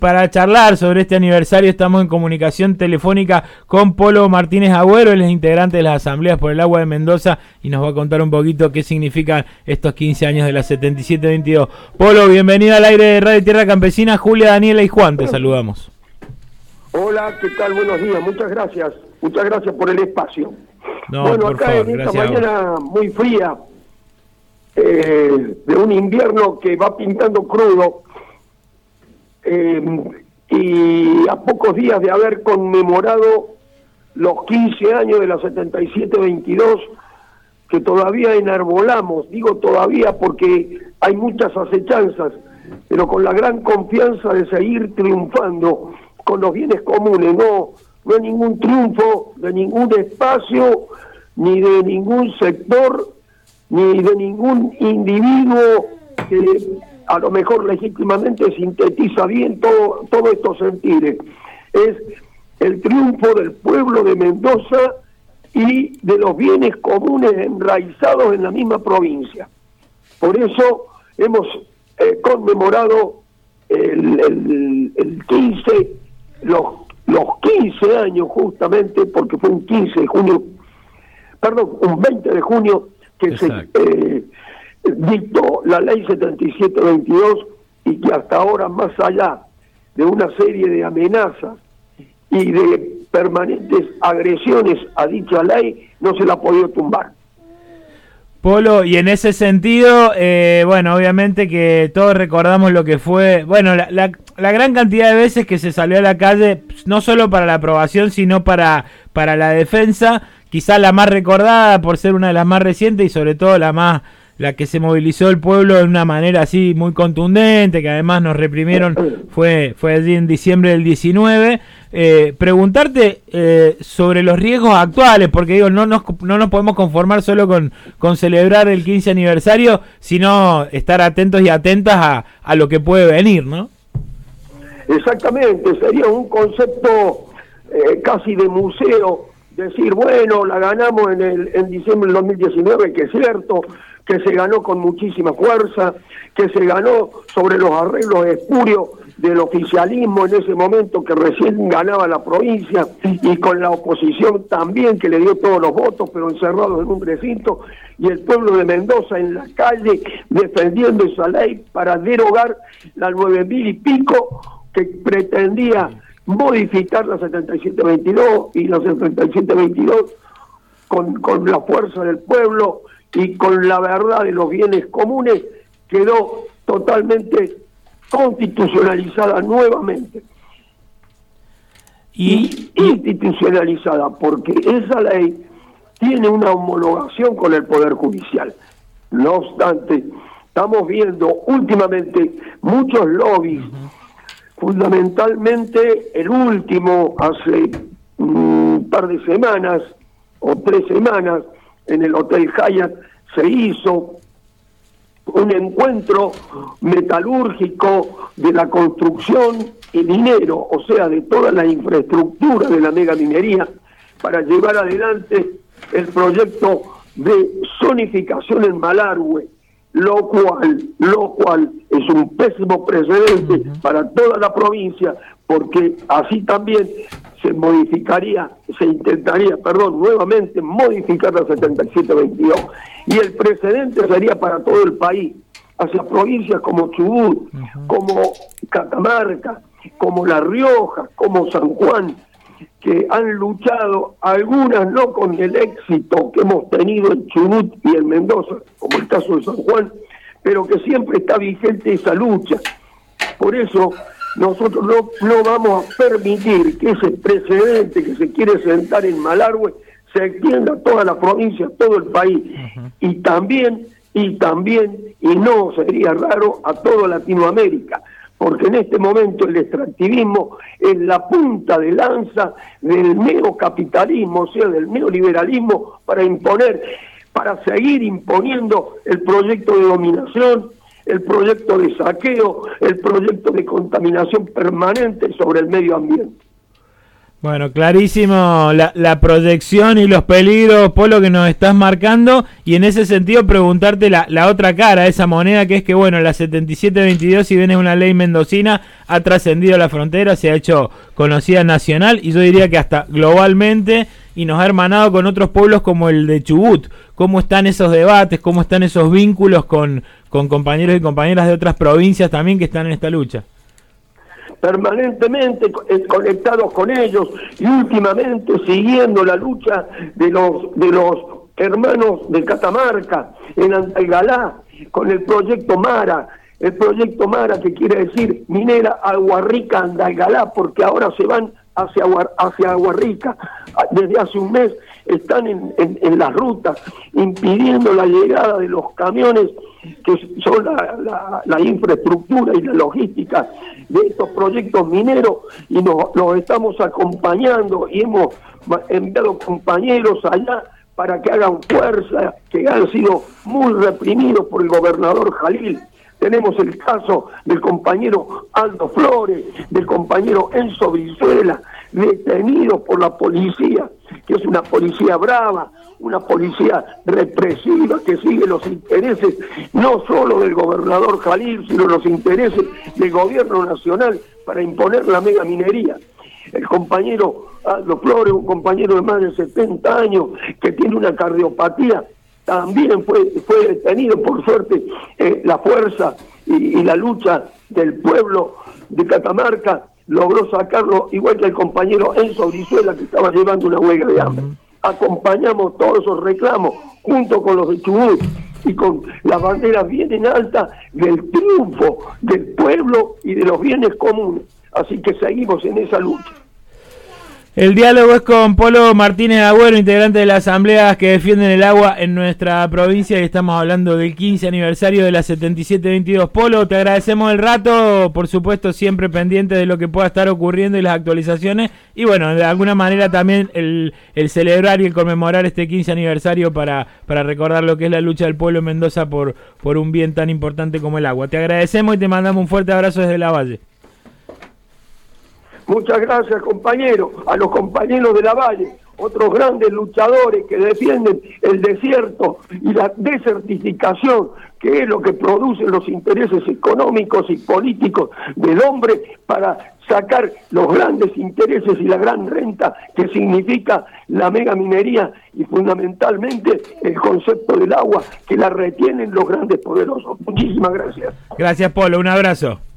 para charlar sobre este aniversario estamos en comunicación telefónica con Polo Martínez Agüero, él es integrante de las Asambleas por el Agua de Mendoza y nos va a contar un poquito qué significan estos 15 años de la 7722. Polo, bienvenido al aire de Radio Tierra Campesina. Julia, Daniela y Juan, te saludamos. Hola, ¿qué tal? Buenos días, muchas gracias por el espacio. No, bueno, por acá favor, en esta gracias mañana muy fría, de un invierno que va pintando crudo, y a pocos días de haber conmemorado los 15 años de la 7722, que todavía enarbolamos, digo todavía porque hay muchas acechanzas, pero con la gran confianza de seguir triunfando con los bienes comunes. No hay ningún triunfo de ningún espacio, ni de ningún sector, ni de ningún individuo que a lo mejor legítimamente sintetiza bien todos estos sentires. Es el triunfo del pueblo de Mendoza y de los bienes comunes enraizados en la misma provincia. Por eso hemos conmemorado el 15, los 15 años justamente, porque fue un 15 de junio, perdón, un 20 de junio que exacto, se dictó la ley 7722 y que hasta ahora, más allá de una serie de amenazas y de permanentes agresiones a dicha ley, no se la ha podido tumbar. Polo, y en ese sentido, bueno, obviamente que todos recordamos lo que fue, bueno, la gran cantidad de veces que se salió a la calle, no solo para la aprobación, sino para la defensa, quizás la más recordada por ser una de las más recientes y sobre todo la que se movilizó el pueblo de una manera así muy contundente, que además nos reprimieron, fue allí en diciembre del 19. Preguntarte sobre los riesgos actuales, porque digo, no nos podemos conformar solo con celebrar el 15 aniversario, sino estar atentos y atentas a lo que puede venir, ¿no? Exactamente, sería un concepto casi de museo, decir, bueno, la ganamos en diciembre del 2019, que es cierto, que se ganó con muchísima fuerza, que se ganó sobre los arreglos espurios del oficialismo en ese momento que recién ganaba la provincia, y con la oposición también, que le dio todos los votos, pero encerrados en un recinto, y el pueblo de Mendoza en la calle defendiendo esa ley para derogar la 9.000 y pico que pretendía modificar la 7722, y la 7722 con la fuerza del pueblo y con la verdad de los bienes comunes quedó totalmente constitucionalizada nuevamente. Y institucionalizada, porque esa ley tiene una homologación con el Poder Judicial. No obstante, estamos viendo últimamente muchos lobbies, fundamentalmente el último hace un par de semanas o 3 semanas en el Hotel Hyatt se hizo un encuentro metalúrgico de la construcción y minero, o sea, de toda la infraestructura de la megaminería, para llevar adelante el proyecto de zonificación en Malargüe, lo cual es un pésimo precedente para toda la provincia, porque así también se intentaría nuevamente modificar la 7722, y el precedente sería para todo el país, hacia provincias como Chubut, como Catamarca, como La Rioja, como San Juan, que han luchado, algunas no con el éxito que hemos tenido en Chubut y en Mendoza, como el caso de San Juan, pero que siempre está vigente esa lucha. Por eso nosotros no vamos a permitir que ese precedente que se quiere sentar en Malargüe se extienda a toda la provincia, a todo el país, y también, y no sería raro, a toda Latinoamérica, porque en este momento el extractivismo es la punta de lanza del neocapitalismo, o sea, del neoliberalismo, para seguir imponiendo el proyecto de dominación, el proyecto de saqueo, el proyecto de contaminación permanente sobre el medio ambiente. Bueno, clarísimo la proyección y los peligros, Polo, que nos estás marcando, y en ese sentido preguntarte la otra cara de esa moneda, que es que, bueno, la 7722, si bien es una ley mendocina, ha trascendido la frontera, se ha hecho conocida nacional, y yo diría que hasta globalmente, y nos ha hermanado con otros pueblos como el de Chubut. ¿Cómo están esos debates, cómo están esos vínculos con compañeros y compañeras de otras provincias también que están en esta lucha? Permanentemente conectados con ellos y últimamente siguiendo la lucha de los hermanos de Catamarca en Andalgalá con el proyecto Mara, que quiere decir Minera Agua Rica Andalgalá, porque ahora se van hacia Agua Rica. Desde hace un mes están en las rutas impidiendo la llegada de los camiones que son la infraestructura y la logística de estos proyectos mineros, y los estamos acompañando y hemos enviado compañeros allá para que hagan fuerza, que han sido muy reprimidos por el gobernador Jalil. Tenemos el caso del compañero Aldo Flores, del compañero Enzo Brizuela, detenidos por la policía, que es una policía brava, una policía represiva que sigue los intereses no solo del gobernador Jalil, sino los intereses del gobierno nacional para imponer la mega minería. El compañero Aldo Flores, un compañero de más de 70 años que tiene una cardiopatía, también fue detenido. Por suerte, la fuerza y la lucha del pueblo de Catamarca logró sacarlo, igual que el compañero Enzo Brizuela, que estaba llevando una huelga de hambre. Acompañamos todos esos reclamos junto con los de Chubut y con las banderas bien en alta del triunfo del pueblo y de los bienes comunes. Así que seguimos en esa lucha. El diálogo es con Polo Martínez Agüero, integrante de las asambleas que defienden el agua en nuestra provincia, y estamos hablando del 15 aniversario de la 7722. Polo, te agradecemos el rato, por supuesto siempre pendiente de lo que pueda estar ocurriendo y las actualizaciones, y bueno, de alguna manera también el celebrar y el conmemorar este 15 aniversario para recordar lo que es la lucha del pueblo en Mendoza por un bien tan importante como el agua. Te agradecemos y te mandamos un fuerte abrazo desde La Valle. Muchas gracias, compañeros, a los compañeros de La Valle, otros grandes luchadores que defienden el desierto y la desertificación, que es lo que producen los intereses económicos y políticos del hombre para sacar los grandes intereses y la gran renta que significa la mega minería y fundamentalmente el concepto del agua que la retienen los grandes poderosos. Muchísimas gracias. Gracias, Polo, un abrazo.